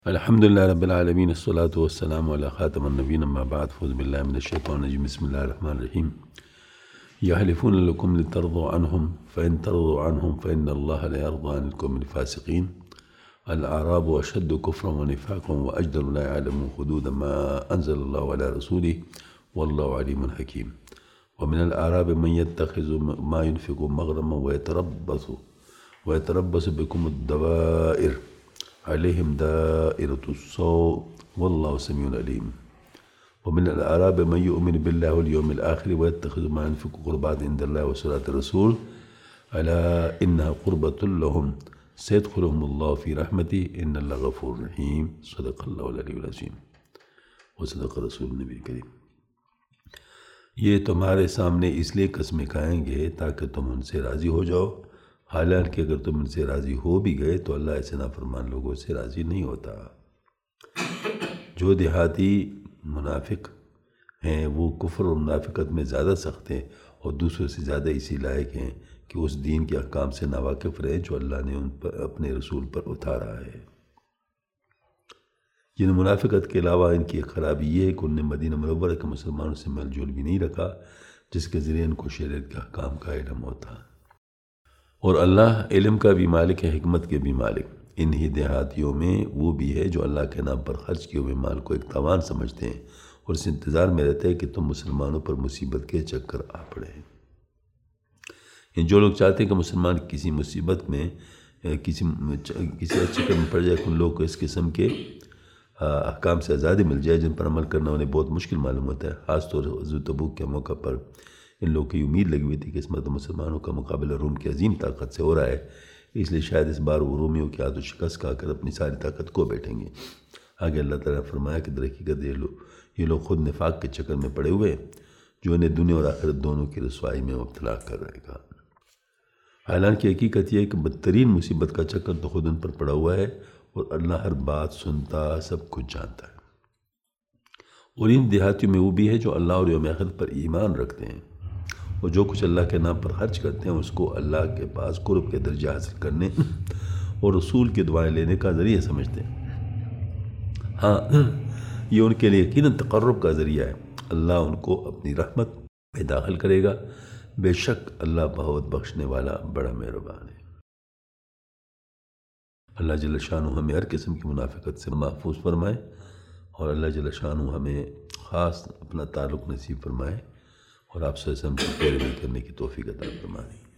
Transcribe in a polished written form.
الحمد لله رب العالمين الصلاة والسلام على خاتم النبيين أما بعد فأعوذ بالله من الشيطان الرجيم بسم الله الرحمن الرحيم يحلفون لكم لترضوا عنهم فإن ترضوا عنهم فإن الله لا يرضى عن القوم الفاسقين الأعراب أشد كفرا ونفاقا وأجدر لا يعلمون حدود ما أنزل الله على رسوله والله عليم حكيم ومن الأعراب من يتخذ ما ينفق مغرما ويتربص بكم الدوائر عليهم دائرة السوء والله سميع عليم ومن الأعراب من يؤمن بالله واليوم الآخر ويتخذ ما ينفق قربات عند الله وصلاة الرسول ألا إنها قربة لهم سيدخلهم الله في رحمته إن الله غفور رحيم صدق الله العلي العظيم وصدق رسول النبی کریم۔ یہ تمہارے سامنے اس لیے قسمیں کھائیں گے تاکہ تم ان سے راضی ہو جاؤ، حالانکہ اگر تم ان سے راضی ہو بھی گئے تو اللہ ایسے نافرمان لوگوں سے راضی نہیں ہوتا۔ جو دیہاتی منافق ہیں وہ کفر اور منافقت میں زیادہ سخت ہیں اور دوسروں سے زیادہ اسی لائق ہیں کہ اس دین کے احکام سے ناواقف رہیں جو اللہ نے ان پر اپنے رسول پر اتارا ہے۔ جن منافقت کے علاوہ ان کی ایک خرابی یہ ہے کہ انہوں نے مدینہ منورہ کے مسلمانوں سے میل جول بھی نہیں رکھا جس کے ذریعے ان کو شریعت کے احکام کا علم ہوتا۔ اور اللہ علم کا بھی مالک ہے، حکمت کے بھی مالک۔ انہی دیہاتیوں میں وہ بھی ہے جو اللہ کے نام پر خرچ کیے ہوئے مال کو ایک تاوان سمجھتے ہیں اور اس انتظار میں رہتے ہیں کہ تم مسلمانوں پر مصیبت کے چکر آ پڑے۔ جو لوگ چاہتے ہیں کہ مسلمان کسی مصیبت میں کسی چکر میں پڑ جائے کہ ان لوگوں کو اس قسم کے احکام سے آزادی مل جائے جن پر عمل کرنا انہیں بہت مشکل معلوم ہوتا ہے۔ خاص طور سے غزوہ تبوک کے موقع پر ان لوگوں کی امید لگی ہوئی تھی کہ اس مرتبہ مسلمانوں کا مقابلہ روم کی عظیم طاقت سے ہو رہا ہے، اس لیے شاید اس بار وہ رومیوں کی آت و شکست کھا کر اپنی ساری طاقت کو بیٹھیں گے۔ آگے اللہ تعالیٰ نے فرمایا کہ در حقیقت یہ لوگ خود نفاق کے چکر میں پڑے ہوئے جو انہیں دنیا اور آخرت دونوں کی رسوائی میں مبتلا کر رہے گا۔ حالانکہ حقیقت یہ ہے کہ بدترین مصیبت کا چکر تو خود ان پر پڑا ہوا ہے اور اللہ ہر بات سنتا سب کچھ جانتا ہے۔ اور ان دیہاتیوں میں وہ بھی ہے جو اللہ اور یوم آخرت پر ایمان رکھتے ہیں اور جو کچھ اللہ کے نام پر خرچ کرتے ہیں اس کو اللہ کے پاس قرب کے درجہ حاصل کرنے اور رسول کی دعائیں لینے کا ذریعہ سمجھتے ہیں۔ ہاں، یہ ان کے لیے یقیناً تقرب کا ذریعہ ہے۔ اللہ ان کو اپنی رحمت میں داخل کرے گا، بے شک اللہ بہت بخشنے والا بڑا مہربان ہے۔ اللہ جل شانہ ہمیں ہر قسم کی منافقت سے محفوظ فرمائے اور اللہ جل شانہ ہمیں خاص اپنا تعلق نصیب فرمائے اور آپ سے ہم کی پیروی کرنے کی توفیق عطا فرمائے۔